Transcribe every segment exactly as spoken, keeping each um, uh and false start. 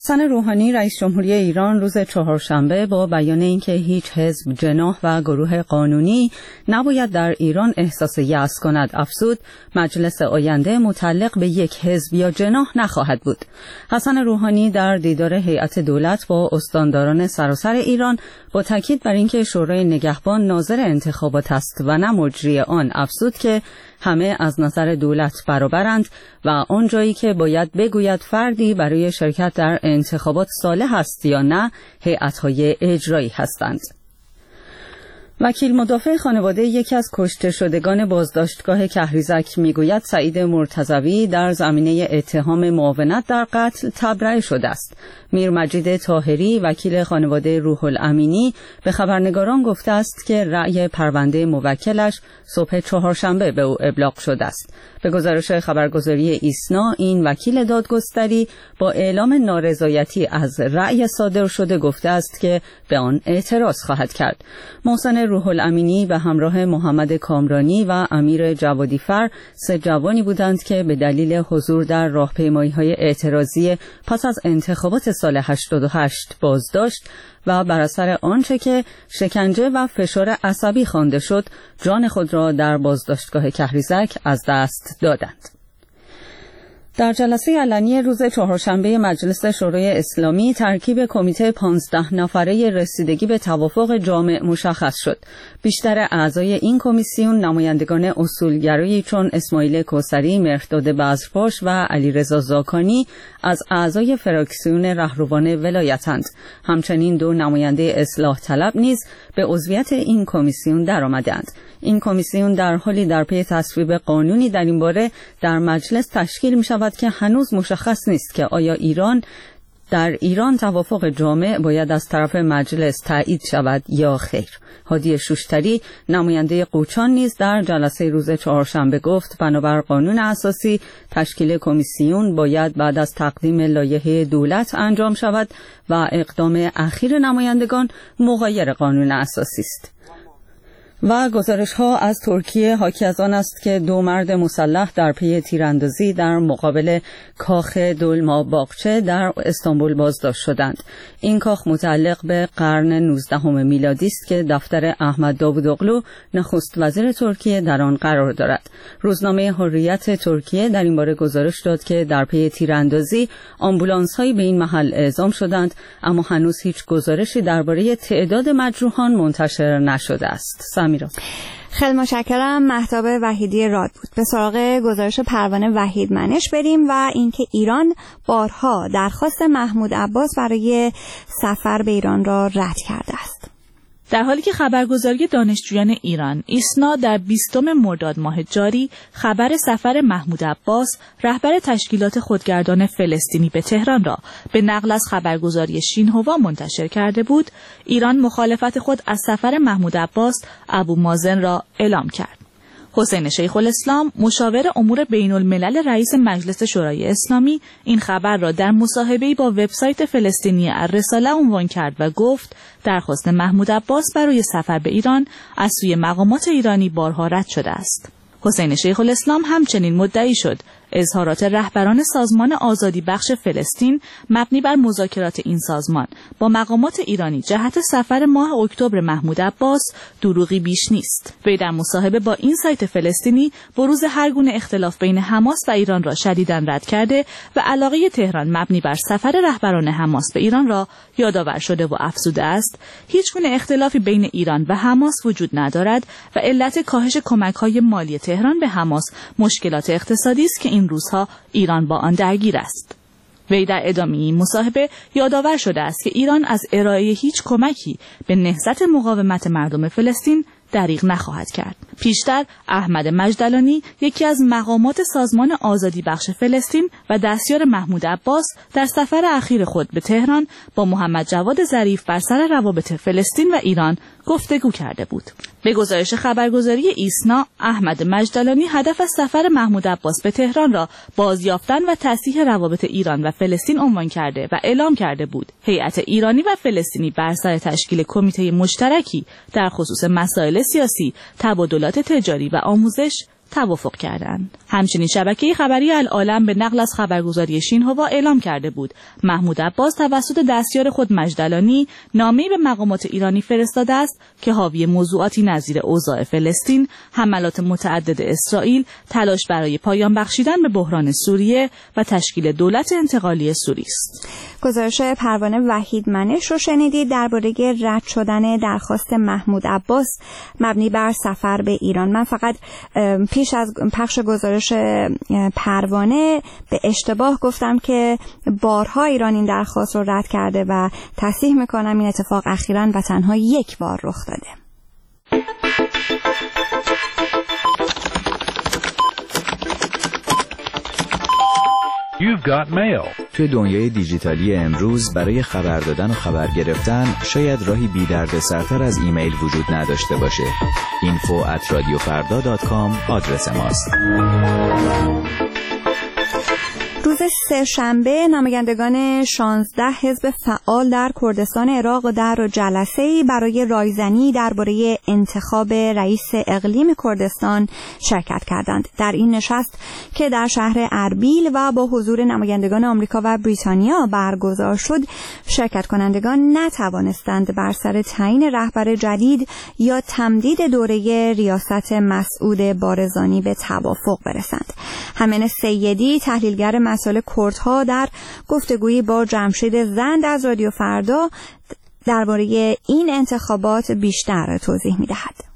حسن روحانی رئیس جمهوری ایران روز چهارشنبه با بیان اینکه هیچ حزب، جناح و گروه قانونی نباید در ایران احساس یأس کند افزود مجلس آینده متعلق به یک حزب یا جناح نخواهد بود. حسن روحانی در دیدار هیئت دولت با استانداران سراسر ایران با تاکید بر اینکه شورای نگهبان ناظر انتخابات است و نه مجری آن افزود که همه از نظر دولت برابرند و آن جایی که باید بگوید فردی برای شرکت در انتخابات صالح است یا نه هیئت‌های اجرایی هستند. وکیل مدافع خانواده یکی از کشته شدگان بازداشتگاه کهریزک میگوید سعید مرتضوی در زمینه اتهام معاونت در قتل تبرئه شده است. میر مجید طاهری وکیل خانواده روح الامینی به خبرنگاران گفته است که رأی پرونده موکلش صبح چهارشنبه به او ابلاغ شده است. به گزارش خبرگزاری ایسنا این وکیل دادگستری با اعلام نارضایتی از رأی صادر شده گفته است که به آن اعتراض خواهد کرد. محسن روح الامینی به همراه محمد کامرانی و امیر جوادیفر سه جوانی بودند که به دلیل حضور در راهپیمایی‌های اعتراضی پس از انتخابات سال هشتاد و هشت بازداشت و بر اثر آنچه که شکنجه و فشار عصبی خوانده شد جان خود را در بازداشتگاه کهریزک از دست دادند. در جلسه علنی روز چهارشنبه مجلس شورای اسلامی ترکیب کمیته پانزده نفره رسیدگی به توافق جامع مشخص شد. بیشتر اعضای این کمیسیون نمایندگان اصولگرایی چون اسماعیل کوثری، مهرداد بزرپاش و علیرضا زاکانی از اعضای فراکسیون رهروان ولایتند. همچنین دو نماینده اصلاح طلب نیز به عضویت این کمیسیون درآمدند. این کمیسیون در حالی در پی تصویب قانونی در این باره در مجلس تشکیل می شود که هنوز مشخص نیست که آیا ایران در ایران توافق جامع باید از طرف مجلس تایید شود یا خیر. هادی شوشتری نماینده قوچان نیز در جلسه روز چهارشنبه گفت بنابر قانون اساسی تشکیل کمیسیون باید بعد از تقدیم لایحه دولت انجام شود و اقدام اخیر نمایندگان مغایر قانون اساسی است. و گزارش ها از ترکیه حاکی از آن است که دو مرد مسلح در پی تیراندازی در مقابل کاخ دولما باغچه در استانبول بازداشت شدند. این کاخ متعلق به قرن نوزدهم میلادی است که دفتر احمد داوودوغلو نخست وزیر ترکیه در آن قرار دارد. روزنامه حریت ترکیه در این باره گزارش داد که در پی تیراندازی آمبولانس هایی به این محل اعزام شدند اما هنوز هیچ گزارشی درباره تعداد مجروحان منتشر نشده است. خیلی متشکرم. مهتاب وحیدی راد بود. به سراغ گزارش پروانه وحید منش بریم و اینکه ایران بارها درخواست محمود عباس برای سفر به ایران را رد کرده است. در حالی که خبرگزاری دانشجویان ایران ایسنا در بیستم مرداد ماه جاری خبر سفر محمود عباس رهبر تشکیلات خودگردان فلسطینی به تهران را به نقل از خبرگزاری شینهوا منتشر کرده بود، ایران مخالفت خود از سفر محمود عباس ابو مازن را اعلام کرد. حسین شیخ الاسلام مشاور امور بین الملل رئیس مجلس شورای اسلامی این خبر را در مصاحبه‌ای با وبسایت فلسطینی الرساله عنوان کرد و گفت درخواست محمود عباس برای سفر به ایران از سوی مقامات ایرانی بارها رد شده است. حسین شیخ الاسلام همچنین مدعی شد اظهارات رهبران سازمان آزادی بخش فلسطین مبنی بر مذاکرات این سازمان با مقامات ایرانی جهت سفر ماه اکتبر محمود عباس دروغی بیش نیست. وی در مصاحبه با این سایت فلسطینی بروز هر گونه اختلاف بین حماس و ایران را شدیداً رد کرده و علاقه تهران مبنی بر سفر رهبران حماس به ایران را یادآور شده و افزوده است هیچ گونه اختلافی بین ایران و حماس وجود ندارد و علت کاهش کمک‌های مالی تهران به حماس مشکلات اقتصادی است که این روزها ایران با آن درگیر است. وی در ادامه این مصاحبه یادآور شده است که ایران از ارائه هیچ کمکی به نهضت مقاومت مردم فلسطین دریغ نخواهد کرد. پیشتر احمد مجدلانی یکی از مقامات سازمان آزادی بخش فلسطین و دستیار محمود عباس در سفر اخیر خود به تهران با محمد جواد ظریف بر سر روابط فلسطین و ایران گفتگو کرده بود. به گزارش خبرگزاری ایسنا، احمد مجدلانی هدف از سفر محمود عباس به تهران را بازیافتن و تصحیح روابط ایران و فلسطین عنوان کرده و اعلام کرده بود هیئت ایرانی و فلسطینی بر سر تشکیل کمیته مشترکی در خصوص مسائل سیاسی، تبادلات تجاری و آموزش توافق کردند. همچنین شبکه خبری العالم به نقل از خبرگزاری شینهوا اعلام کرده بود محمود عباس توسط دستیار خود مجدلانی نامه‌ای به مقامات ایرانی فرستاده است که حاوی موضوعاتی نظیر اوضاع فلسطین، حملات متعدد اسرائیل، تلاش برای پایان بخشیدن به بحران سوریه و تشکیل دولت انتقالی سوری است. گزارش پروانه وحید منش رو شنیدید درباره رد شدن درخواست محمود عباس مبنی بر سفر به ایران. من فقط پیش از پخش گزارش پروانه به اشتباه گفتم که بارها ایران این درخواست رو رد کرده و تصحیح میکنم این اتفاق اخیراً و تنها یک بار رخ داده. You've got mail. توی دنیای دیجیتالی امروز برای خبر دادن و خبر گرفتن شاید راهی بی درد سرتر از ایمیل وجود نداشته باشه. اینفو ات رادیو فردا دات کام آدرس ماست. روز سه شنبه نمایندگان شانزده حزب فعال در کردستان عراق در جلسه‌ای برای رایزنی درباره انتخاب رئیس اقلیم کردستان شرکت کردند. در این نشست که در شهر اربیل و با حضور نمایندگان آمریکا و بریتانیا برگزار شد، شرکت کنندگان نتوانستند بر سر تعیین رهبر جدید یا تمدید دوره ریاست مسعود بارزانی به توافق برسند. همین سیدی تحلیلگر مسائل کردها در گفتگویی با جمشید زند از رادیو فردا درباره این انتخابات بیشتر توضیح می‌دهد.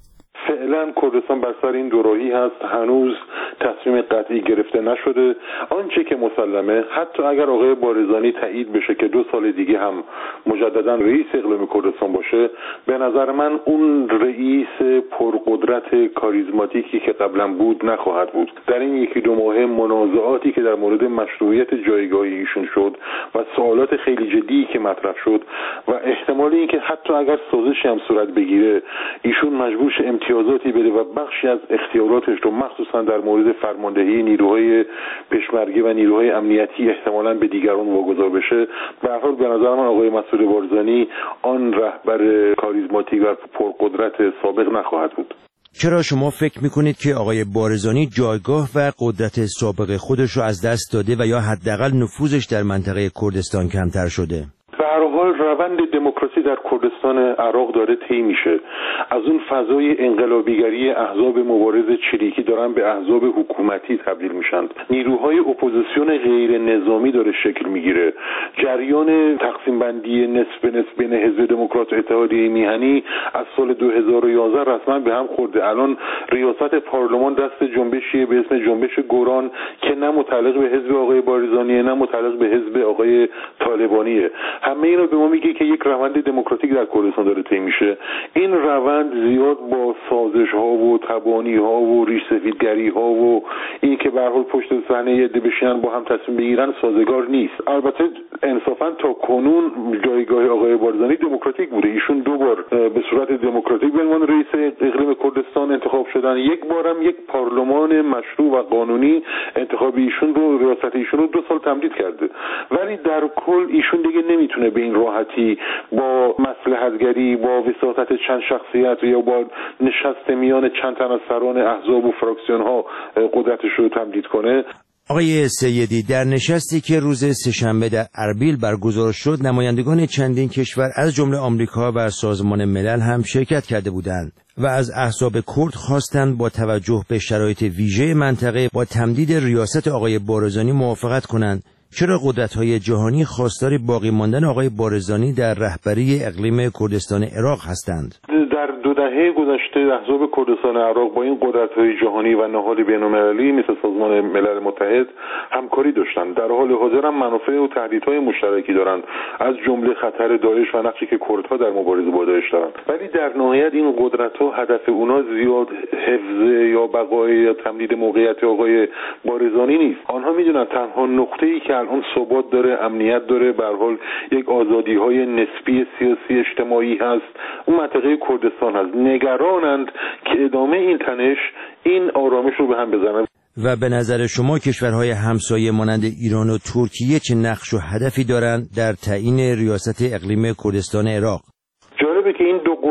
فعلا کردستان بر سر این دوراهی هست، هنوز تصمیم قطعی گرفته نشده. آنچه که مسلمه حتی اگر آقای بارزانی تایید بشه که دو سال دیگه هم مجددا رئیس اقلیم کردستان باشه، به نظر من اون رئیس پرقدرت کاریزماتیکی که قبلا بود نخواهد بود. در این یکی دو ماه منازعاتی که در مورد مشروعیت جایگاهی ایشون شد و سوالات خیلی جدی که مطرح شد و احتمال اینکه حتی اگر سازشی هم صورت بگیره ایشون مجبور شه امتیازاتی بده و بخشی از اختیاراتش رو مخصوصا در مورد فرماندهی نیروهای پشمرگی و نیروهای امنیتی احتمالاً به دیگران واگذار بشه. به هر حال به نظر من آقای مسعود بارزانی آن رهبر کاریزماتیک و پرقدرت سابق نخواهد بود. چرا شما فکر میکنید که آقای بارزانی جایگاه و قدرت سابق خودش رو از دست داده و یا حداقل نفوذش در منطقه کردستان کمتر شده؟ به هر حال روند دموکراسی در کردستان عراق داره طی میشه. از اون فضای انقلابیگری احزاب مبارز چریکی دارن به احزاب حکومتی تبدیل میشن. نیروهای اپوزیسیون غیر نظامی داره شکل میگیره. جریان تقسیم بندی نصف به نصف بین حزب دموکرات و اتحادیه میهنی از سال دو هزار و یازده رسما به هم خورده. الان ریاست پارلمان دست جنبشی به اسم جنبش گوران که نه متعلق به حزب آقای بارزانیه نه متعلق به حزب آقای طالبانیه. همه اینا به ما میگه که یک روند دموکراتیک در کردستان داره طی میشه. این روند زیاد با سازش ها و تبانی ها و ریش سفیدگری ها و این که به هر حال پشت صحنه یه عده بشینن با هم تصمیم بگیرن سازگار نیست. البته انصافا تا کنون جایگاه آقای بارزانی دموکراتیک بوده. ایشون دو بار به صورت دموکراتیک به عنوان رئیس اقلیم کردستان انتخاب شدن. یک بارم یک پارلمان مشروع و قانونی انتخاب ایشون رو ریاست ایشون رو دو سال تمدید کرده. ولی در کل ایشون دیگه نمیتونه به این راحتی با مصلحتگری با وساطت چند شخصیت یا با نشست میان چند تن از سران احزاب و فراکسیون ها قدرتش رو تمدید کنه. آقای سیدی، در نشستی که روز سه‌شنبه در اربیل برگزار شد نمایندگان چندین کشور از جمله آمریکا و سازمان ملل هم شرکت کرده بودند و از احزاب کرد خواستند با توجه به شرایط ویژه منطقه با تمدید ریاست آقای بارزانی موافقت کنند. چرا قدرت‌های جهانی خواستار باقی ماندن آقای بارزانی در رهبری اقلیم کردستان عراق هستند؟ در دو دهه گذشته احزاب کردستان عراق با این قدرت‌های جهانی و نهاد بین‌المللی مثل سازمان ملل متحد همکاری داشتند. در حال حاضر هم منافع و تهدیدهای مشترکی دارند، از جمله خطر داعش و نقشی که کردها در مبارزه با داعش دارند. ولی در نهایت این قدرت‌ها هدف اونا زیاد حفظ یا بقای یا تمدید موقعیت آقای بارزانی نیست. آنها می‌دونن تنها نقطه‌ای که الان ثبات داره، امنیت داره، به هر حال یک آزادی‌های نسبی سیاسی اجتماعی هست، اون منطقه کردستان هست. نگرانند که ادامه این تنش این آرامش رو به هم بزنه. و به نظر شما کشورهای همسایه مانند ایران و ترکیه چه نقش و هدفی دارند در تعیین ریاست اقلیم کردستان عراق؟ جالبه که این دو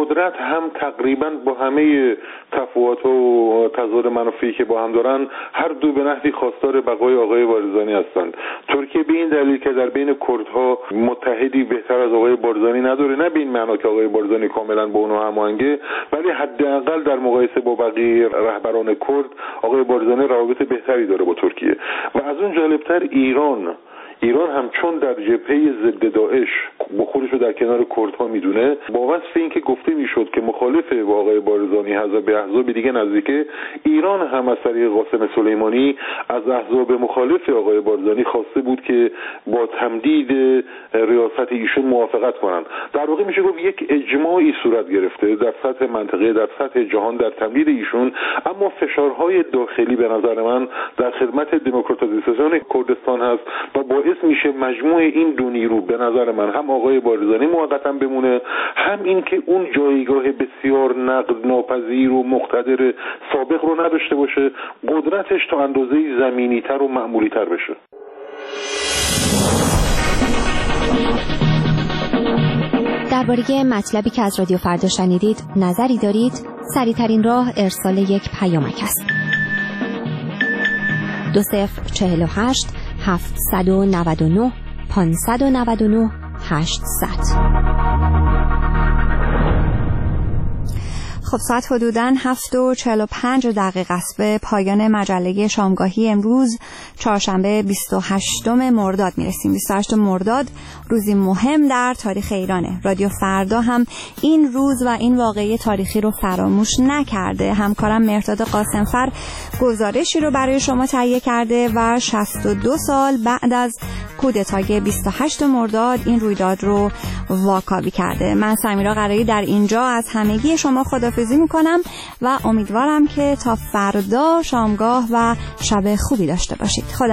قدرت هم تقریبا با همه تفاوت و تضاد منافعی که با هم دارن هر دو به نحوی خواستار بقای آقای بارزانی هستند. ترکیه به این دلیل که در بین کردها متحدی بهتر از آقای بارزانی نداره، نه به این معنا که آقای بارزانی کاملا با اونها هماهنگه، ولی حداقل در مقایسه با بقیه رهبران کرد آقای بارزانی روابط بهتری داره با ترکیه. و از اون جالبتر ایران ایران هم چون در جبهه ضد داعش با خودش رو در کنار کردها میدونه، با وصف این که گفته میشد که مخالف با آقای بارزانی هست به احزاب دیگه نزدیکه، ایران هم از طریق قاسم سلیمانی از احزاب مخالف آقای بارزانی خواسته بود که با تمدید ریاست ایشون موافقت کنن. در واقع میشه گفت یک اجماعی صورت گرفته در سطح منطقه، در سطح جهان در تمدید ایشون، اما فشارهای داخلی به نظر من در خدمت دموکراتیزاسیون کردستان هست و باعث میشه مجموع این دو نیرو به نظر من هم آقای بارزانی موقتا بمونه، هم این که اون جایگاه بسیار نقد ناپذیر و مقتدر سابق رو نداشته باشه، قدرتش تا اندازه زمینی تر و معمولی تر بشه. درباره مطلبی که از رادیو فردا شنیدید نظری دارید؟ سریع‌ترین راه ارسال یک پیامک است. دو صفر چهل و هشت هفتصد و نود و نه پانصد و نود و نه هشتصد. خب ساعت حدوداً هفت و چهل و پنج دقیقه است. به پایان مجله شامگاهی امروز چهارشنبه بیست و هشتم مرداد میرسیم. بیست و هشتم مرداد روزی مهم در تاریخ ایرانه. رادیو فردا هم این روز و این واقعه تاریخی رو فراموش نکرده. همکارم مهرداد قاسمفر گزارشی رو برای شما تهیه کرده و شصت و دو سال بعد از کودتای بیست و هشتم مرداد این رویداد رو واکاوی کرده. من سمیرا قرایی در اینجا از همگی شما خداحافظی میکنم و امیدوارم که تا فردا شامگاه و شب خوبی داشته باشید. خدا